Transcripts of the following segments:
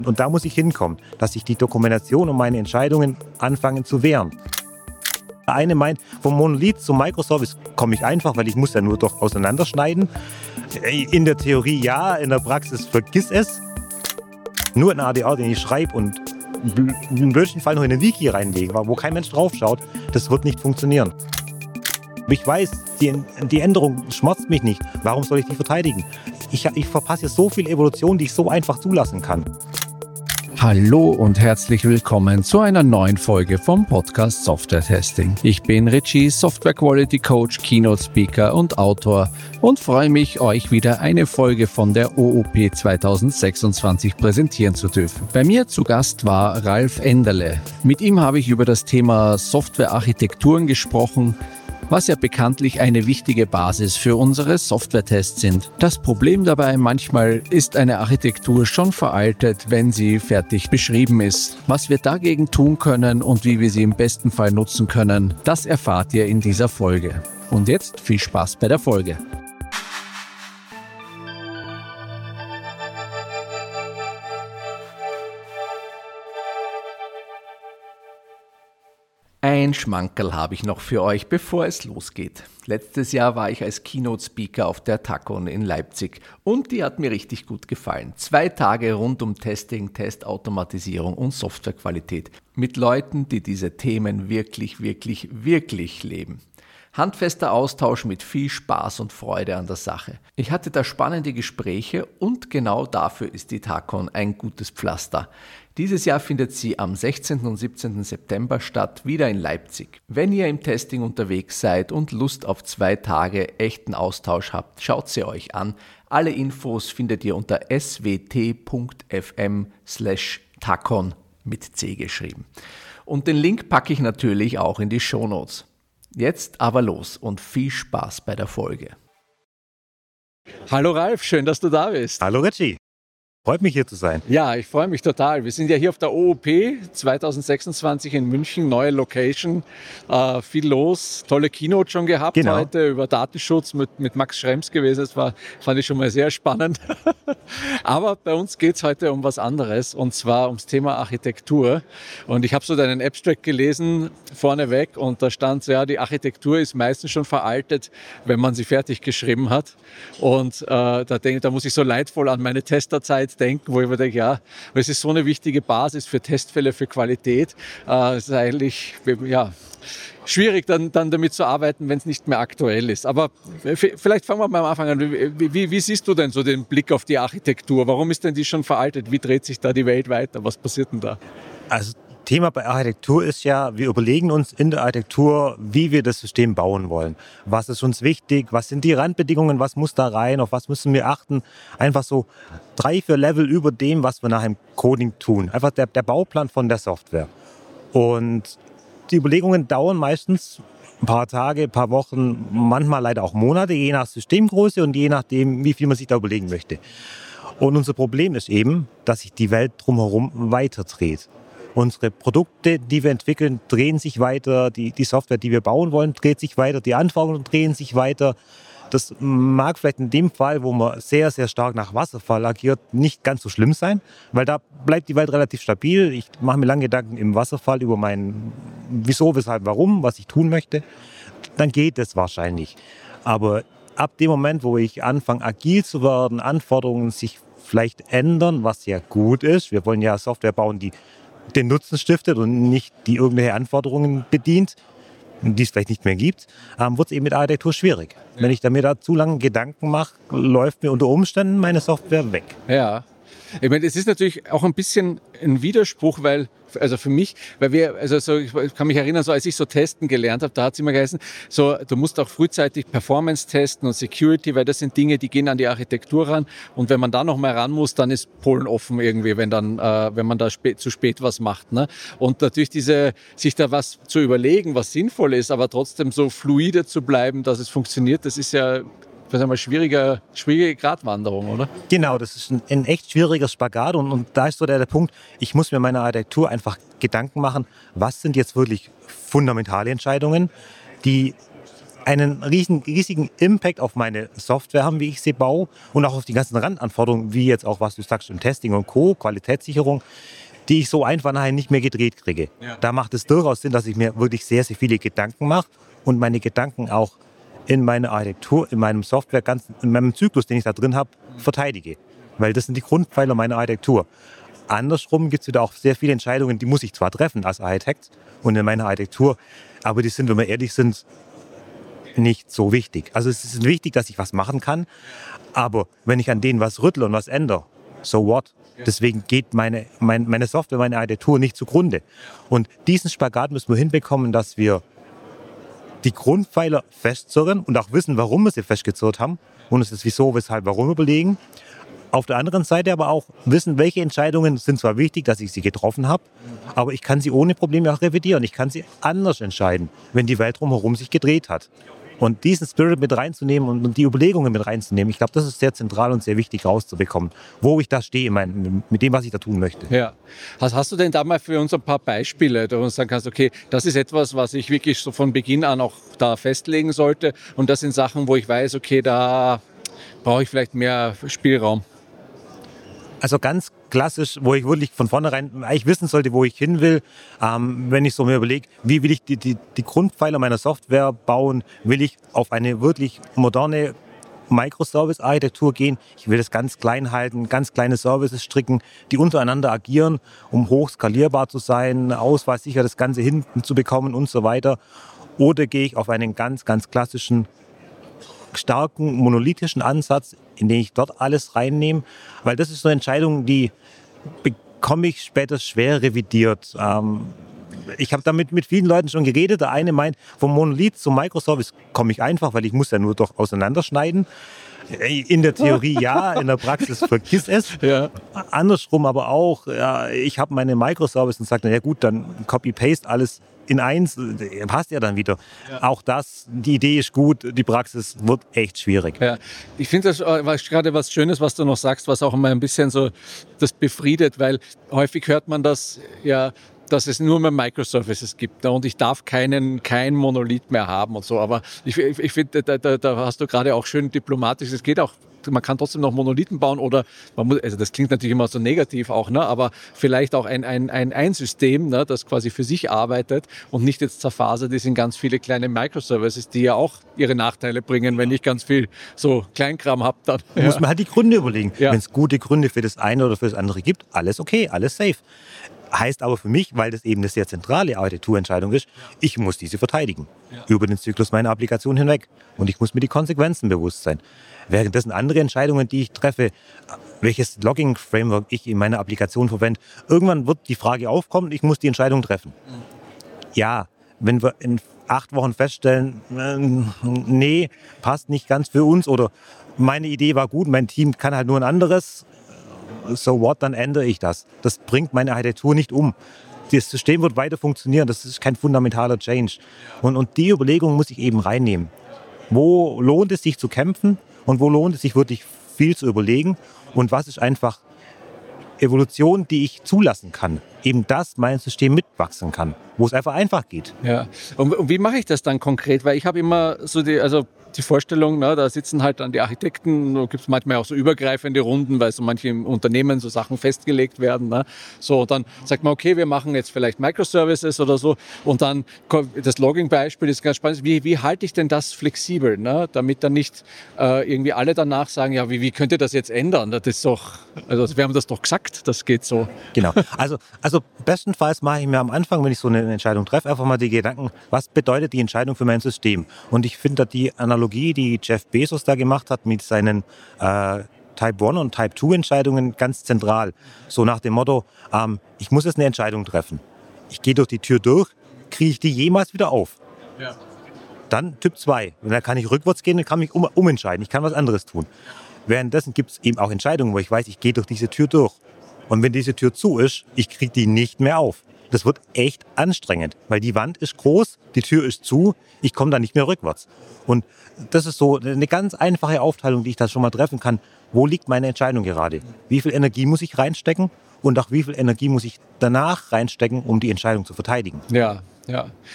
Und da muss ich hinkommen, dass sich die Dokumentation und meine Entscheidungen anfangen zu wehren. Der eine meint, vom Monolith zum Microservice komme ich einfach, weil ich muss ja nur doch auseinanderschneiden. In der Theorie ja, in der Praxis vergiss es. Nur ein ADR, den ich schreibe und im blödsten Fall noch in eine Wiki reinlege, wo kein Mensch drauf schaut, das wird nicht funktionieren. Ich weiß, die Änderung schmerzt mich nicht. Warum soll ich die verteidigen? Ich verpasse so viel Evolution, die ich so einfach zulassen kann. Hallo und herzlich willkommen zu einer neuen Folge vom Podcast Software Testing. Ich bin Richie, Software Quality Coach, Keynote Speaker und Autor und freue mich, euch wieder eine Folge von der OOP 2026 präsentieren zu dürfen. Bei mir zu Gast war Ralf Enderle. Mit ihm habe ich über das Thema Softwarearchitekturen gesprochen, was ja bekanntlich eine wichtige Basis für unsere Software-Tests sind. Das Problem dabei manchmal ist eine Architektur schon veraltet, wenn sie fertig beschrieben ist. Was wir dagegen tun können und wie wir sie im besten Fall nutzen können, das erfahrt ihr in dieser Folge. Und jetzt viel Spaß bei der Folge. Ein Schmankerl habe ich noch für euch, bevor es losgeht. Letztes Jahr war ich als Keynote-Speaker auf der TACON in Leipzig und die hat mir richtig gut gefallen. 2 Tage rund um Testing, Testautomatisierung und Softwarequalität mit Leuten, die diese Themen wirklich leben. Handfester Austausch mit viel Spaß und Freude an der Sache. Ich hatte da spannende Gespräche und genau dafür ist die TACON ein gutes Pflaster. Dieses Jahr findet sie am 16. und 17. September statt, wieder in Leipzig. Wenn ihr im Testing unterwegs seid und Lust auf 2 Tage echten Austausch habt, schaut sie euch an. Alle Infos findet ihr unter swt.fm/tacon mit C geschrieben. Und den Link packe ich natürlich auch in die Shownotes. Jetzt aber los und viel Spaß bei der Folge. Hallo Ralf, schön, dass du da bist. Hallo Richie. Freut mich hier zu sein. Ja, ich freue mich total. Wir sind ja hier auf der OOP 2026 in München, neue Location, viel los, tolle Keynote schon gehabt heute über Datenschutz mit Max Schrems gewesen. Das fand ich schon mal sehr spannend. Aber bei uns geht es heute um was anderes und zwar ums Thema Architektur. Und ich habe so deinen Abstract gelesen vorneweg und da stand so, ja, die Architektur ist meistens schon veraltet, wenn man sie fertig geschrieben hat. Und da muss ich so leidvoll an meine Testerzeit denken, wo ich mir denke, ja, es ist so eine wichtige Basis für Testfälle, für Qualität. Es ist eigentlich schwierig, dann damit zu arbeiten, wenn es nicht mehr aktuell ist. Aber vielleicht fangen wir mal am Anfang an. Wie siehst du denn so den Blick auf die Architektur? Warum ist denn die schon veraltet? Wie dreht sich da die Welt weiter? Was passiert denn da? Also Thema bei Architektur ist ja, wir überlegen uns in der Architektur, wie wir das System bauen wollen. Was ist uns wichtig? Was sind die Randbedingungen? Was muss da rein? Auf was müssen wir achten? Einfach so 3-4 Level über dem, was wir nach dem Coding tun. Einfach der Bauplan von der Software. Und die Überlegungen dauern meistens ein paar Tage, ein paar Wochen, manchmal leider auch Monate, je nach Systemgröße und je nachdem, wie viel man sich da überlegen möchte. Und unser Problem ist eben, dass sich die Welt drumherum weiterdreht. Unsere Produkte, die wir entwickeln, drehen sich weiter. Die Software, die wir bauen wollen, dreht sich weiter. Die Anforderungen drehen sich weiter. Das mag vielleicht in dem Fall, wo man sehr, sehr stark nach Wasserfall agiert, nicht ganz so schlimm sein, weil da bleibt die Welt relativ stabil. Ich mache mir lange Gedanken im Wasserfall über mein Wieso, Weshalb, Warum, was ich tun möchte. Dann geht es wahrscheinlich. Aber ab dem Moment, wo ich anfange, agil zu werden, Anforderungen sich vielleicht ändern, was ja gut ist. Wir wollen ja Software bauen, die den Nutzen stiftet und nicht die irgendwelche Anforderungen bedient, die es vielleicht nicht mehr gibt, wird es eben mit Architektur schwierig. Ja. Wenn ich mir da zu lange Gedanken mache, läuft mir unter Umständen meine Software weg. Ja, ich meine, es ist natürlich auch ein bisschen ein Widerspruch, weil für mich, ich kann mich erinnern, so als ich so testen gelernt habe, da hat es immer geheißen, so, du musst auch frühzeitig Performance testen und Security, weil das sind Dinge, die gehen an die Architektur ran und wenn man da noch mal ran muss, dann ist Polen offen irgendwie, wenn man da zu spät was macht, ne? Und natürlich sich da was zu überlegen, was sinnvoll ist, aber trotzdem so fluide zu bleiben, dass es funktioniert, das ist ja schwierige Gratwanderung, oder? Genau, das ist ein echt schwieriger Spagat und da ist so der Punkt, ich muss mir meiner Architektur einfach Gedanken machen, was sind jetzt wirklich fundamentale Entscheidungen, die einen riesigen Impact auf meine Software haben, wie ich sie baue und auch auf die ganzen Randanforderungen, wie jetzt auch, was du sagst, im Testing und Co., Qualitätssicherung, die ich so einfach nachher nicht mehr gedreht kriege. Ja. Da macht es durchaus Sinn, dass ich mir wirklich sehr, sehr viele Gedanken mache und meine Gedanken auch in meiner Architektur, in meinem Software, in meinem Zyklus, den ich da drin habe, verteidige. Weil das sind die Grundpfeiler meiner Architektur. Andersrum gibt es wieder auch sehr viele Entscheidungen, die muss ich zwar treffen als Architekt und in meiner Architektur, aber die sind, wenn wir ehrlich sind, nicht so wichtig. Also es ist wichtig, dass ich was machen kann, aber wenn ich an denen was rüttle und was ändere, so what? Deswegen geht meine Software, meine Architektur nicht zugrunde. Und diesen Spagat müssen wir hinbekommen, dass wir die Grundpfeiler festzurren und auch wissen, warum wir sie festgezurrt haben und es ist wieso, weshalb, warum überlegen. Auf der anderen Seite aber auch wissen, welche Entscheidungen sind zwar wichtig, dass ich sie getroffen habe, aber ich kann sie ohne Probleme auch revidieren. Ich kann sie anders entscheiden, wenn die Welt drumherum sich gedreht hat. Und diesen Spirit mit reinzunehmen und die Überlegungen mit reinzunehmen, ich glaube, das ist sehr zentral und sehr wichtig rauszubekommen, wo ich da stehe mit dem, was ich da tun möchte. Ja. Hast du denn da mal für uns ein paar Beispiele, da du uns sagen kannst, okay, das ist etwas, was ich wirklich so von Beginn an auch da festlegen sollte und das sind Sachen, wo ich weiß, okay, da brauche ich vielleicht mehr Spielraum? Also ganz klassisch, wo ich wirklich von vornherein eigentlich wissen sollte, wo ich hin will, wenn ich so mir überlege, wie will ich die Grundpfeiler meiner Software bauen, will ich auf eine wirklich moderne Microservice-Architektur gehen. Ich will das ganz klein halten, ganz kleine Services stricken, die untereinander agieren, um hoch skalierbar zu sein, ausfallsicher das Ganze hinten zu bekommen und so weiter. Oder gehe ich auf einen ganz, ganz klassischen starken monolithischen Ansatz, in den ich dort alles reinnehme, weil das ist so eine Entscheidung, die bekomme ich später schwer revidiert. Ich habe damit mit vielen Leuten schon geredet. Der eine meint, vom Monolith zum Microservice komme ich einfach, weil ich muss ja nur doch auseinanderschneiden. In der Theorie ja, in der Praxis vergiss es. Ja. Andersrum aber auch, ja, ich habe meine Microservice und sage, na ja gut, dann Copy-Paste alles in eins, passt ja dann wieder. Ja. Auch das, die Idee ist gut, die Praxis wird echt schwierig. Ja. Ich finde das gerade was Schönes, was du noch sagst, was auch immer ein bisschen so das befriedet, weil häufig hört man das ja, dass es nur mehr Microservices gibt und ich darf kein Monolith mehr haben und so. Aber ich finde, da hast du gerade auch schön diplomatisch, es geht auch, man kann trotzdem noch Monolithen bauen oder, also das klingt natürlich immer so negativ auch, ne, aber vielleicht auch ein System, ne, das quasi für sich arbeitet und nicht jetzt zerfasert ist in ganz viele kleine Microservices, die ja auch ihre Nachteile bringen, wenn ich ganz viel so Kleinkram habe. Dann muss man halt die Gründe überlegen. Ja. Wenn es gute Gründe für das eine oder für das andere gibt, alles okay, alles safe. Heißt aber für mich, weil das eben eine sehr zentrale Architekturentscheidung ist, ich muss diese verteidigen. Ja. Über den Zyklus meiner Applikation hinweg. Und ich muss mir die Konsequenzen bewusst sein. Währenddessen andere Entscheidungen, die ich treffe, welches Logging-Framework ich in meiner Applikation verwende, irgendwann wird die Frage aufkommen, ich muss die Entscheidung treffen. Ja, wenn wir in 8 Wochen feststellen, nee, passt nicht ganz für uns oder meine Idee war gut, mein Team kann halt nur ein anderes, so what, dann ändere ich das. Das bringt meine Architektur nicht um. Das System wird weiter funktionieren, das ist kein fundamentaler Change. Und die Überlegung muss ich eben reinnehmen. Wo lohnt es sich zu kämpfen und wo lohnt es sich wirklich viel zu überlegen und was ist einfach Evolution, die ich zulassen kann. Eben dass mein System mitwachsen kann, wo es einfach geht. Ja. Und wie mache ich das dann konkret? Weil ich habe immer so die Vorstellung, ne, da sitzen halt dann die Architekten, da gibt es manchmal auch so übergreifende Runden, weil so manche Unternehmen so Sachen festgelegt werden. Ne? So, dann sagt man, okay, wir machen jetzt vielleicht Microservices oder so und dann das Logging-Beispiel ist ganz spannend. Wie halte ich denn das flexibel, ne? Damit dann nicht irgendwie alle danach sagen, ja, wie könnt ihr das jetzt ändern? Das ist doch, also wir haben das doch gesagt, das geht so. Genau, also bestenfalls mache ich mir am Anfang, wenn ich so eine Entscheidung treffe, einfach mal die Gedanken, was bedeutet die Entscheidung für mein System? Und ich finde die Analogie, die Jeff Bezos da gemacht hat mit seinen Type 1 und Type 2 Entscheidungen ganz zentral. So nach dem Motto, ich muss jetzt eine Entscheidung treffen. Ich gehe durch die Tür durch, kriege ich die jemals wieder auf? Ja. Dann Typ 2. Und dann kann ich rückwärts gehen und kann mich umentscheiden. Ich kann was anderes tun. Währenddessen gibt es eben auch Entscheidungen, wo ich weiß, ich gehe durch diese Tür durch. Und wenn diese Tür zu ist, ich kriege die nicht mehr auf. Das wird echt anstrengend, weil die Wand ist groß, die Tür ist zu, ich komme da nicht mehr rückwärts. Und das ist so eine ganz einfache Aufteilung, die ich da schon mal treffen kann. Wo liegt meine Entscheidung gerade? Wie viel Energie muss ich reinstecken? Und auch wie viel Energie muss ich danach reinstecken, um die Entscheidung zu verteidigen? Ja, ja.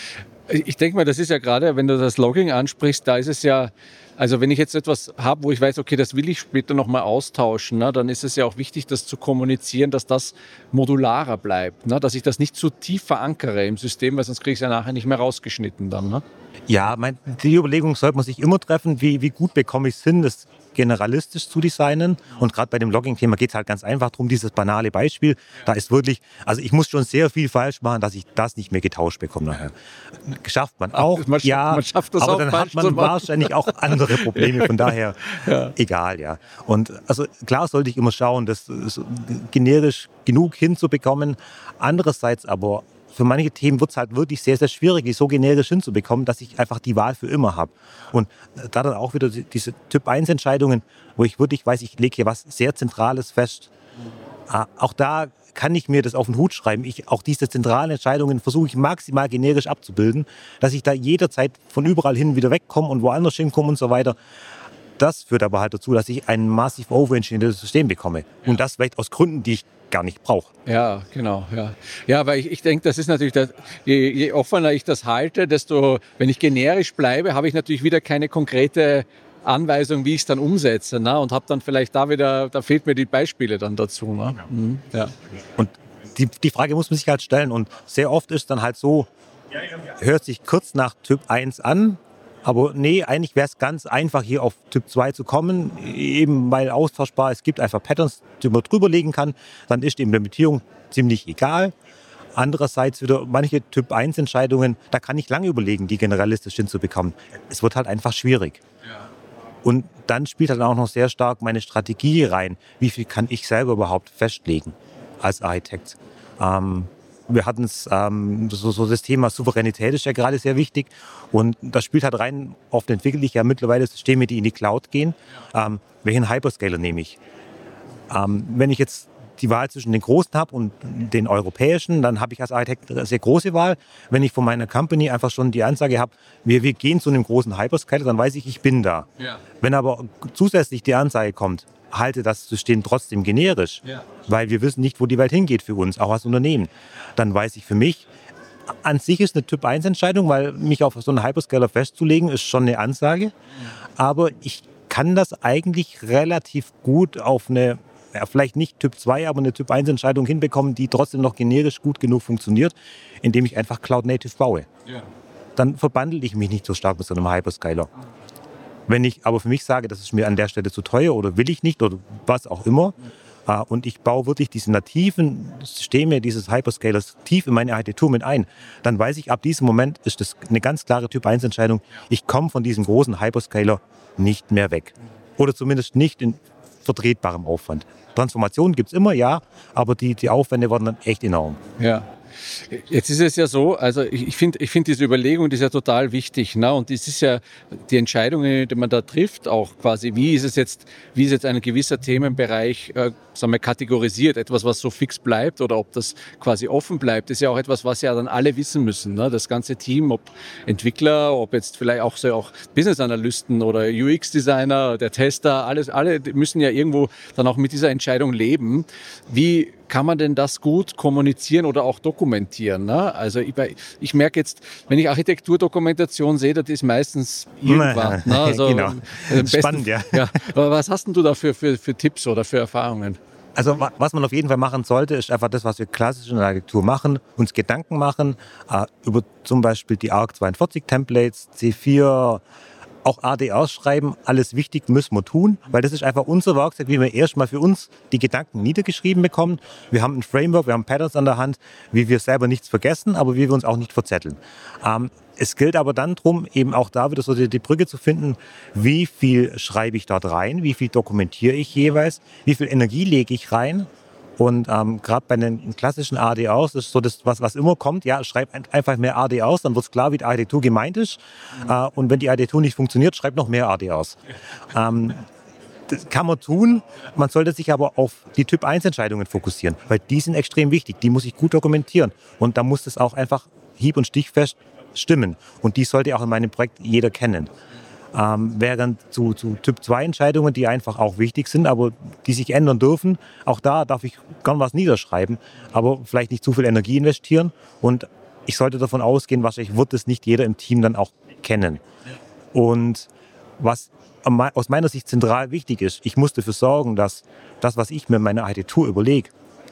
Ich denke mal, das ist ja gerade, wenn du das Logging ansprichst, da ist es ja, also wenn ich jetzt etwas habe, wo ich weiß, okay, das will ich später nochmal austauschen, ne, dann ist es ja auch wichtig, das zu kommunizieren, dass das modularer bleibt, ne, dass ich das nicht zu tief verankere im System, weil sonst kriege ich es ja nachher nicht mehr rausgeschnitten dann. Ne? Ja, die Überlegung sollte man sich immer treffen, wie gut bekomme ich es hin, das generalistisch zu designen. Und gerade bei dem Logging-Thema geht es halt ganz einfach darum, dieses banale Beispiel. Da ist wirklich, also ich muss schon sehr viel falsch machen, dass ich das nicht mehr getauscht bekomme nachher. Schafft man auch, man schafft das aber auch dann hat man wahrscheinlich auch andere Probleme, von daher egal, ja. Und also klar sollte ich immer schauen, das generisch genug hinzubekommen. Andererseits aber für manche Themen wird es halt wirklich sehr, sehr schwierig, die so generisch hinzubekommen, dass ich einfach die Wahl für immer habe. Und da dann auch wieder diese Typ-1-Entscheidungen, wo ich wirklich weiß, ich lege hier was sehr Zentrales fest. Auch da kann ich mir das auf den Hut schreiben. Auch diese zentralen Entscheidungen versuche ich maximal generisch abzubilden, dass ich da jederzeit von überall hin wieder wegkomme und woanders hinkomme und so weiter. Das führt aber halt dazu, dass ich ein massiv overengineertes System bekomme. Und das vielleicht aus Gründen, die ich gar nicht brauche. Ja, genau. Ja, weil ich denke, das ist natürlich, je offener ich das halte, desto, wenn ich generisch bleibe, habe ich natürlich wieder keine konkrete Anweisung, wie ich es dann umsetze. Ne? Und habe dann vielleicht da fehlt mir die Beispiele dann dazu. Ne? Mhm, ja. Und die Frage muss man sich halt stellen. Und sehr oft ist dann halt so, hört sich kurz nach Typ 1 an, aber nee, eigentlich wäre es ganz einfach, hier auf Typ 2 zu kommen, eben weil austauschbar, es gibt einfach Patterns, die man drüberlegen kann, dann ist die Implementierung ziemlich egal. Andererseits wieder manche Typ 1 Entscheidungen, da kann ich lange überlegen, die generalistisch hinzubekommen. Es wird halt einfach schwierig. Und dann spielt halt auch noch sehr stark meine Strategie rein. Wie viel kann ich selber überhaupt festlegen als Architekt? Wir hatten es, so das Thema Souveränität ist ja gerade sehr wichtig. Und das spielt halt rein, oft entwickle ich ja mittlerweile Systeme, die in die Cloud gehen. Welchen Hyperscaler nehme ich? Wenn ich jetzt die Wahl zwischen den großen habe und den europäischen, dann habe ich als Architekt eine sehr große Wahl. Wenn ich von meiner Company einfach schon die Ansage habe, wir gehen zu einem großen Hyperscaler, dann weiß ich bin da. Ja. Wenn aber zusätzlich die Ansage kommt, halte das System trotzdem generisch, weil wir wissen nicht, wo die Welt hingeht für uns, auch als Unternehmen, dann weiß ich für mich, an sich ist eine Typ-1-Entscheidung, weil mich auf so einen Hyperscaler festzulegen, ist schon eine Ansage. Aber ich kann das eigentlich relativ gut auf eine, vielleicht nicht Typ 2, aber eine Typ-1-Entscheidung hinbekommen, die trotzdem noch generisch gut genug funktioniert, indem ich einfach Cloud-Native baue. Ja. Dann verbandle ich mich nicht so stark mit so einem Hyperscaler. Wenn ich aber für mich sage, das ist mir an der Stelle zu teuer oder will ich nicht oder was auch immer, und ich baue wirklich diese nativen Systeme dieses Hyperscalers tief in meine Architektur mit ein, dann weiß ich, ab diesem Moment ist das eine ganz klare Typ-1-Entscheidung. Ich komme von diesem großen Hyperscaler nicht mehr weg. Oder zumindest nicht in vertretbarem Aufwand. Transformationen gibt es immer, ja, aber die Aufwände werden dann echt enorm. Ja. Jetzt ist es ja so, also ich finde diese Überlegung, die ist ja total wichtig. Ne? Und das ist ja die Entscheidungen, die man da trifft, auch quasi, wie ist jetzt ein gewisser Themenbereich sagen wir, kategorisiert, etwas, was so fix bleibt oder ob das quasi offen bleibt, ist ja auch etwas, was ja dann alle wissen müssen. Ne? Das ganze Team, ob Entwickler, ob jetzt vielleicht auch Business-Analysten oder UX-Designer, der Tester, alle müssen ja irgendwo dann auch mit dieser Entscheidung leben. Wie kann man denn das gut kommunizieren oder auch dokumentieren? Ne? Also ich merke jetzt, wenn ich Architekturdokumentation sehe, das ist meistens irgendwas. Ne? Also, genau. Spannend, ja. Aber was hast denn du da für Tipps oder für Erfahrungen? Also was man auf jeden Fall machen sollte, ist einfach das, was wir klassisch in der Architektur machen, uns Gedanken machen über zum Beispiel die ARC42-Templates, C4, auch ADRs schreiben, alles wichtig müssen wir tun, weil das ist einfach unser Werkzeug, wie wir erstmal für uns die Gedanken niedergeschrieben bekommen. Wir haben ein Framework, wir haben Patterns an der Hand, wie wir selber nichts vergessen, aber wie wir uns auch nicht verzetteln. Es gilt aber dann darum, eben auch da wieder so die Brücke zu finden, wie viel schreibe ich dort rein, wie viel dokumentiere ich jeweils, wie viel Energie lege ich rein. Und gerade bei den klassischen ADRs ist so das, was immer kommt, ja, schreib einfach mehr ADRs, dann wird es klar, wie die Architektur gemeint ist. Und wenn die Architektur nicht funktioniert, schreib noch mehr ADRs. Das kann man tun, man sollte sich aber auf die Typ-1-Entscheidungen fokussieren, weil die sind extrem wichtig, die muss ich gut dokumentieren. Und da muss das auch einfach hieb- und stichfest stimmen. Und die sollte auch in meinem Projekt jeder kennen. Während zu Typ-2-Entscheidungen, die einfach auch wichtig sind, aber die sich ändern dürfen, auch da darf ich gern was niederschreiben, aber vielleicht nicht zu viel Energie investieren. Und ich sollte davon ausgehen, wahrscheinlich wird es nicht jeder im Team dann auch kennen. Und was aus meiner Sicht zentral wichtig ist, ich muss dafür sorgen, dass das, was ich mir in meiner Architektur überlege,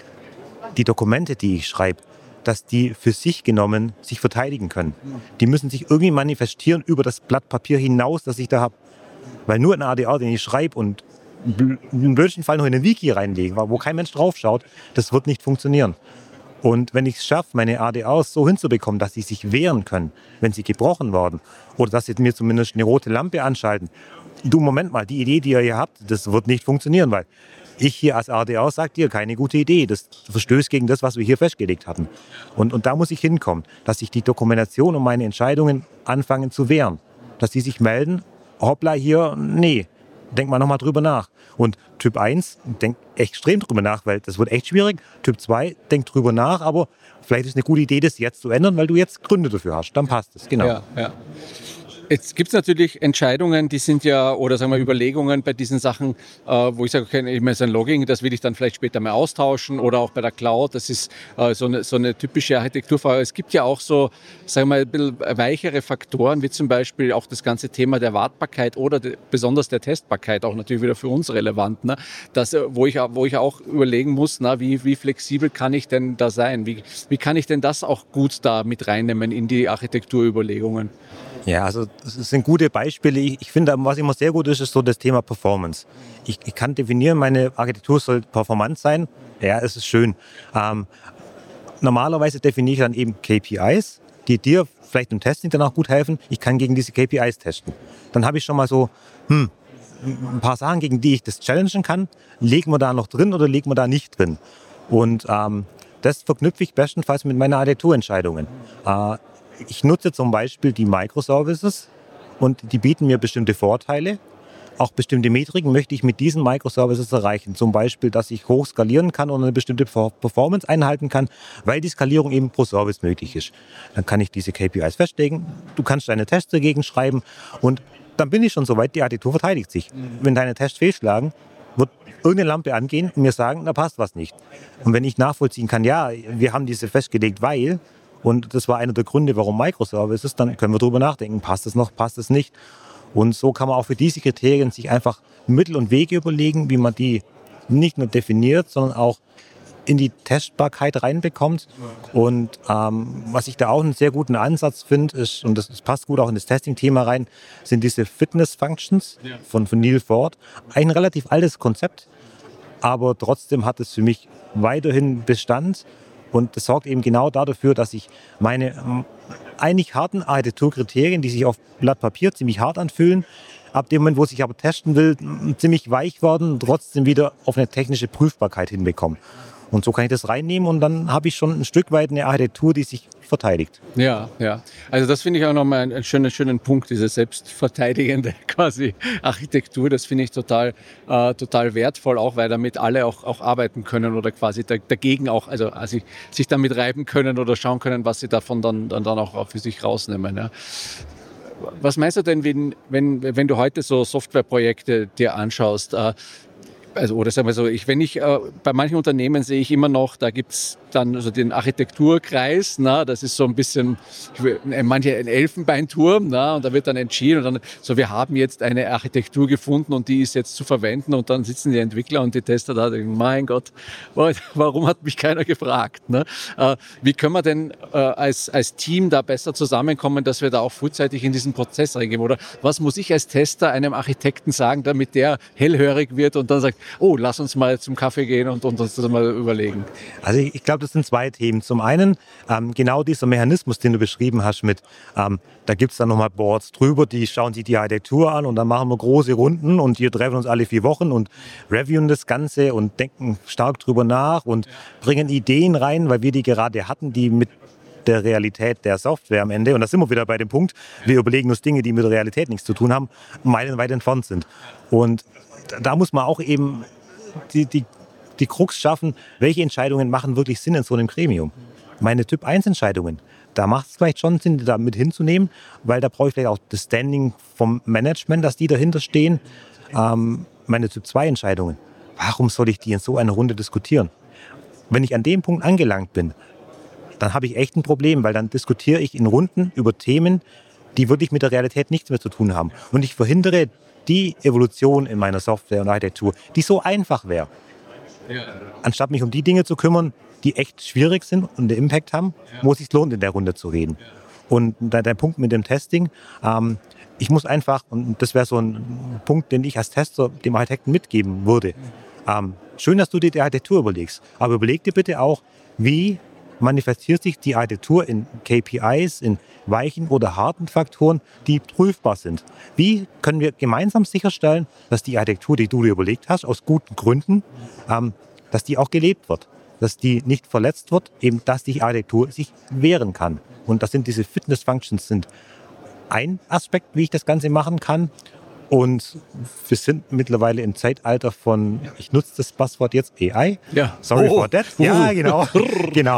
die Dokumente, die ich schreibe, dass die für sich genommen sich verteidigen können. Die müssen sich irgendwie manifestieren über das Blatt Papier hinaus, das ich da habe. Weil nur ein ADR, den ich schreibe und im blödsten Fall noch in einen Wiki reinlege, wo kein Mensch drauf schaut, das wird nicht funktionieren. Und wenn ich es schaffe, meine ADRs so hinzubekommen, dass sie sich wehren können, wenn sie gebrochen werden, oder dass sie mir zumindest eine rote Lampe anschalten. Du, Moment mal, die Idee, die ihr hier habt, das wird nicht funktionieren, weil ich hier als ADR sage dir, keine gute Idee. Das verstößt gegen das, was wir hier festgelegt hatten. Und da muss ich hinkommen, dass sich die Dokumentation und meine Entscheidungen anfangen zu wehren. Dass die sich melden, hoppla, hier, nee, denk mal nochmal drüber nach. Und Typ 1 denkt extrem drüber nach, weil das wird echt schwierig. Typ 2 denkt drüber nach, aber vielleicht ist es eine gute Idee, das jetzt zu ändern, weil du jetzt Gründe dafür hast. Dann passt es, genau. Ja, ja. Jetzt gibt es natürlich Entscheidungen, die sind ja, oder sagen wir Überlegungen bei diesen Sachen, wo ich sage, okay, ich meine, so ein Logging, das will ich dann vielleicht später mal austauschen, oder auch bei der Cloud, das ist so eine typische Architekturfrage. Es gibt ja auch so, sagen wir mal, ein bisschen weichere Faktoren, wie zum Beispiel auch das ganze Thema der Wartbarkeit oder besonders der Testbarkeit, auch natürlich wieder für uns relevant, ne? Wo ich auch überlegen muss, wie flexibel kann ich denn da sein? Wie kann ich denn das auch gut da mit reinnehmen in die Architekturüberlegungen? Ja, also das sind gute Beispiele. Ich finde, was immer sehr gut ist, ist so das Thema Performance. Ich kann definieren, meine Architektur soll performant sein. Ja, es ist schön. Normalerweise definiere ich dann eben KPIs, die dir vielleicht im Testing dann auch gut helfen. Ich kann gegen diese KPIs testen. Dann habe ich schon mal so ein paar Sachen, gegen die ich das challengen kann. Legen wir da noch drin oder legen wir da nicht drin? Und das verknüpfe ich bestenfalls mit meinen Architekturentscheidungen. Ich nutze zum Beispiel die Microservices und die bieten mir bestimmte Vorteile. Auch bestimmte Metriken möchte ich mit diesen Microservices erreichen. Zum Beispiel, dass ich hoch skalieren kann und eine bestimmte Performance einhalten kann, weil die Skalierung eben pro Service möglich ist. Dann kann ich diese KPIs festlegen. Du kannst deine Tests dagegen schreiben und dann bin ich schon soweit, die Architektur verteidigt sich. Wenn deine Tests fehlschlagen, wird irgendeine Lampe angehen und mir sagen, da passt was nicht. Und wenn ich nachvollziehen kann, ja, wir haben diese festgelegt, weil... Und das war einer der Gründe, warum Microservices, dann können wir darüber nachdenken, passt es noch, passt es nicht. Und so kann man auch für diese Kriterien sich einfach Mittel und Wege überlegen, wie man die nicht nur definiert, sondern auch in die Testbarkeit reinbekommt. Und was ich da auch einen sehr guten Ansatz finde, ist, und das passt gut auch in das Testing-Thema rein, sind diese Fitness-Functions von Neil Ford. Eigentlich ein relativ altes Konzept, aber trotzdem hat es für mich weiterhin Bestand. Und das sorgt eben genau dafür, dass ich meine eigentlich harten Architekturkriterien, die sich auf Blatt Papier ziemlich hart anfühlen, ab dem Moment, wo ich aber testen will, ziemlich weich werden, trotzdem wieder auf eine technische Prüfbarkeit hinbekommen. Und so kann ich das reinnehmen und dann habe ich schon ein Stück weit eine Architektur, die sich verteidigt. Ja, ja. Also das finde ich auch nochmal einen schönen Punkt, diese selbstverteidigende quasi Architektur. Das finde ich total wertvoll, auch weil damit alle auch arbeiten können oder quasi dagegen auch, also sich damit reiben können oder schauen können, was sie davon dann auch für sich rausnehmen. Ja. Was meinst du denn, wenn du heute so Softwareprojekte dir anschaust? Also, oder sagen wir so, bei manchen Unternehmen sehe ich immer noch, da gibt es dann also den Architekturkreis, das ist so ein bisschen, manche ein Elfenbeinturm, und da wird dann entschieden und dann so, wir haben jetzt eine Architektur gefunden und die ist jetzt zu verwenden und dann sitzen die Entwickler und die Tester da und denken, mein Gott, warum hat mich keiner gefragt? Wie können wir denn als Team da besser zusammenkommen, dass wir da auch frühzeitig in diesen Prozess reingehen? Oder was muss ich als Tester einem Architekten sagen, damit der hellhörig wird und dann sagt, oh, lass uns mal zum Kaffee gehen und uns das mal überlegen? Also ich glaube, das sind zwei Themen. Zum einen genau dieser Mechanismus, den du beschrieben hast mit, da gibt es dann nochmal Boards drüber, die schauen sich die Architektur an und dann machen wir große Runden und wir treffen uns alle 4 Wochen und reviewen das Ganze und denken stark drüber nach und bringen Ideen rein, weil wir die gerade hatten, die mit der Realität der Software am Ende, und da sind wir wieder bei dem Punkt, wir überlegen uns Dinge, die mit der Realität nichts zu tun haben, meilenweit entfernt sind. Und da muss man auch eben die Krux schaffen, welche Entscheidungen machen wirklich Sinn in so einem Gremium. Meine Typ-1-Entscheidungen, da macht es vielleicht schon Sinn, die da mit hinzunehmen, weil da brauche ich vielleicht auch das Standing vom Management, dass die dahinter stehen. Meine Typ-2-Entscheidungen, warum soll ich die in so einer Runde diskutieren? Wenn ich an dem Punkt angelangt bin, dann habe ich echt ein Problem, weil dann diskutiere ich in Runden über Themen, die wirklich mit der Realität nichts mehr zu tun haben. Und ich verhindere die Evolution in meiner Software und Architektur, die so einfach wäre. Anstatt mich um die Dinge zu kümmern, die echt schwierig sind und einen Impact haben, wo es sich lohnt, in der Runde zu reden. Und der Punkt mit dem Testing, ich muss einfach, und das wäre so ein Punkt, den ich als Tester dem Architekten mitgeben würde. Schön, dass du dir die Architektur überlegst, aber überleg dir bitte auch, wie manifestiert sich die Architektur in KPIs, in weichen oder harten Faktoren, die prüfbar sind. Wie können wir gemeinsam sicherstellen, dass die Architektur, die du dir überlegt hast, aus guten Gründen, dass die auch gelebt wird, dass die nicht verletzt wird, eben dass die Architektur sich wehren kann. Und das sind diese Fitness-Functions, sind ein Aspekt, wie ich das Ganze machen kann. Und wir sind mittlerweile im Zeitalter von, ich nutze das Passwort jetzt, AI. Ja. Sorry for that. Ja, genau. Genau.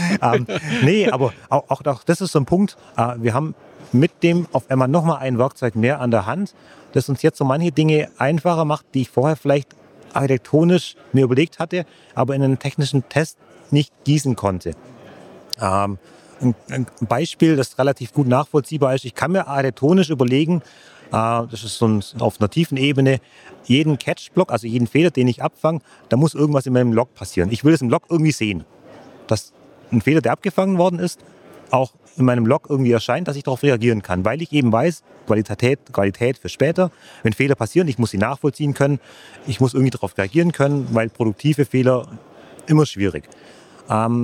Nee, aber auch das ist so ein Punkt. Wir haben mit dem auf einmal nochmal ein Werkzeug mehr an der Hand, das uns jetzt so manche Dinge einfacher macht, die ich vorher vielleicht architektonisch mir überlegt hatte, aber in einen technischen Test nicht gießen konnte. Ein Beispiel, das relativ gut nachvollziehbar ist, ich kann mir architektonisch überlegen, das ist so auf einer tiefen Ebene, jeden Catch-Block, also jeden Fehler, den ich abfange, da muss irgendwas in meinem Log passieren. Ich will es im Log irgendwie sehen, dass ein Fehler, der abgefangen worden ist, auch in meinem Log irgendwie erscheint, dass ich darauf reagieren kann, weil ich eben weiß, Qualität für später, wenn Fehler passieren, ich muss sie nachvollziehen können, ich muss irgendwie darauf reagieren können, weil produktive Fehler immer schwierig.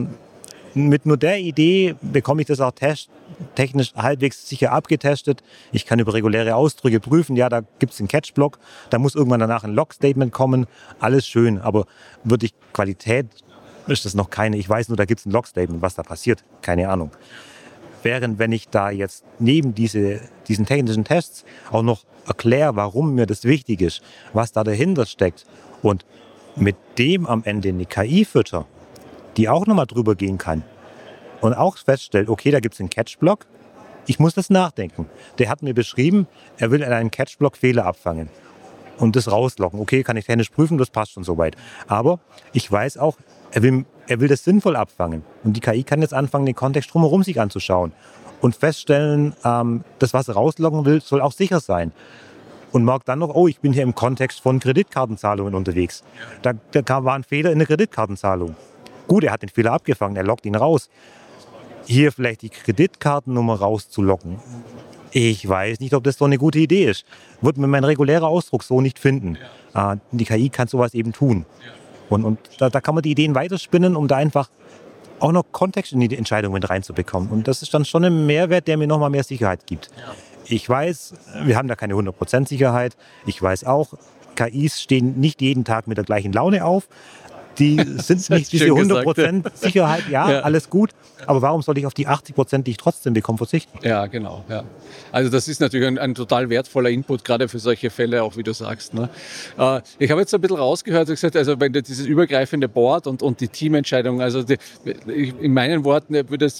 Mit nur der Idee bekomme ich das auch technisch halbwegs sicher abgetestet. Ich kann über reguläre Ausdrücke prüfen, ja, da gibt es einen Catch-Block, da muss irgendwann danach ein Log-Statement kommen, alles schön, aber wirklich Qualität ist das noch keine. Ich weiß nur, da gibt es ein Log-Statement, was da passiert, keine Ahnung. Während wenn ich da jetzt neben diesen technischen Tests auch noch erkläre, warum mir das wichtig ist, was da dahinter steckt und mit dem am Ende eine KI fütter, die auch nochmal drüber gehen kann und auch feststellt, okay, da gibt es einen Catch-Block, ich muss das nachdenken. Der hat mir beschrieben, er will in einem Catch-Block Fehler abfangen und das rausloggen. Okay, kann ich technisch prüfen, das passt schon soweit. Aber ich weiß auch, er will das sinnvoll abfangen. Und die KI kann jetzt anfangen, den Kontext drumherum sich anzuschauen und feststellen, das, was er rausloggen will, soll auch sicher sein. Und merkt dann noch, oh, ich bin hier im Kontext von Kreditkartenzahlungen unterwegs. Da war ein Fehler in der Kreditkartenzahlung. Gut, er hat den Fehler abgefangen, er loggt ihn raus. Hier vielleicht die Kreditkartennummer rauszulocken. Ich weiß nicht, ob das so eine gute Idee ist. Wird mir mein regulärer Ausdruck so nicht finden. Die KI kann sowas eben tun. Und da kann man die Ideen weiterspinnen, um da einfach auch noch Kontext in die Entscheidung mit reinzubekommen. Und das ist dann schon ein Mehrwert, der mir nochmal mehr Sicherheit gibt. Ich weiß, wir haben da keine 100% Sicherheit. Ich weiß auch, KIs stehen nicht jeden Tag mit der gleichen Laune auf. Die sind nicht diese 100% Sicherheit, ja, alles gut. Aber warum soll ich auf die 80%, die ich trotzdem bekomme, verzichten? Ja, genau. Ja. Also das ist natürlich ein total wertvoller Input, gerade für solche Fälle, auch wie du sagst. Ne? Ich habe jetzt ein bisschen rausgehört und gesagt, also wenn du dieses übergreifende Board und die Teamentscheidung, also in meinen Worten würde es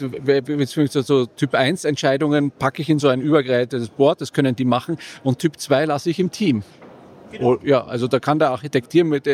so Typ 1 Entscheidungen packe ich in so ein übergreifendes Board, das können die machen, und Typ 2 lasse ich im Team. Genau. Ja, also da kann der Architekt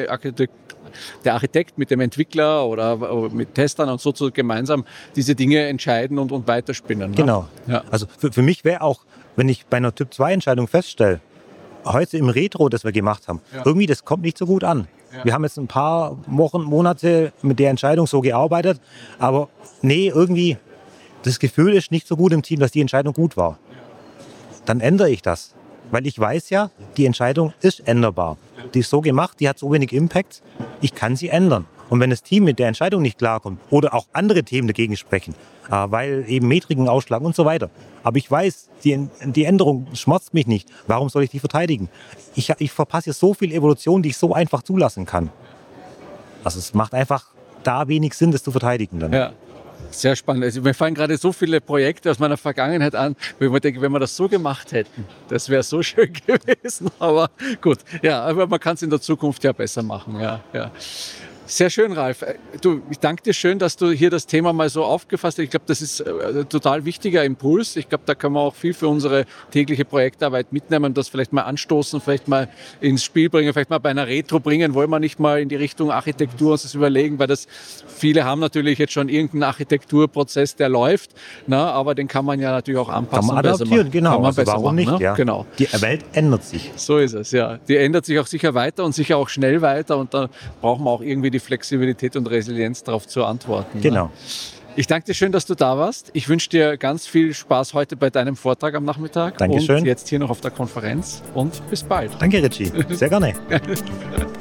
mit dem Entwickler oder mit Testern und so gemeinsam diese Dinge entscheiden und weiterspinnen. Ne? Genau. Ja. Also für mich wäre auch, wenn ich bei einer Typ-2-Entscheidung feststelle, heute im Retro, das wir gemacht haben, irgendwie das kommt nicht so gut an. Ja. Wir haben jetzt ein paar Wochen, Monate mit der Entscheidung so gearbeitet, aber nee, irgendwie das Gefühl ist nicht so gut im Team, dass die Entscheidung gut war. Dann ändere ich das. Weil ich weiß ja, die Entscheidung ist änderbar. Die ist so gemacht, die hat so wenig Impact, ich kann sie ändern. Und wenn das Team mit der Entscheidung nicht klarkommt oder auch andere Themen dagegen sprechen, weil eben Metriken ausschlagen und so weiter. Aber ich weiß, die Änderung schmerzt mich nicht. Warum soll ich die verteidigen? Ich verpasse so viel Evolution, die ich so einfach zulassen kann. Also es macht einfach da wenig Sinn, das zu verteidigen dann. Ja. Sehr spannend. Also mir fallen gerade so viele Projekte aus meiner Vergangenheit an, wo ich mir denke, wenn wir das so gemacht hätten, das wäre so schön gewesen. Aber gut, ja, aber man kann es in der Zukunft ja besser machen. Ja. Sehr schön, Ralf. Ich danke dir schön, dass du hier das Thema mal so aufgefasst hast. Ich glaube, das ist ein total wichtiger Impuls. Ich glaube, da können wir auch viel für unsere tägliche Projektarbeit mitnehmen, das vielleicht mal anstoßen, vielleicht mal ins Spiel bringen, vielleicht mal bei einer Retro bringen. Wollen wir nicht mal in die Richtung Architektur uns das überlegen, weil viele haben natürlich jetzt schon irgendeinen Architekturprozess, der läuft, aber den kann man ja natürlich auch anpassen. Kann man adaptieren, genau. Kann man besser warum machen, nicht? Ja. Genau. Die Welt ändert sich. So ist es, ja. Die ändert sich auch sicher weiter und sicher auch schnell weiter und da brauchen wir auch irgendwie die Flexibilität und Resilienz darauf zu antworten. Genau. Ich danke dir schön, dass du da warst. Ich wünsche dir ganz viel Spaß heute bei deinem Vortrag am Nachmittag. Dankeschön. Und jetzt hier noch auf der Konferenz und bis bald. Danke, Richie. Sehr gerne.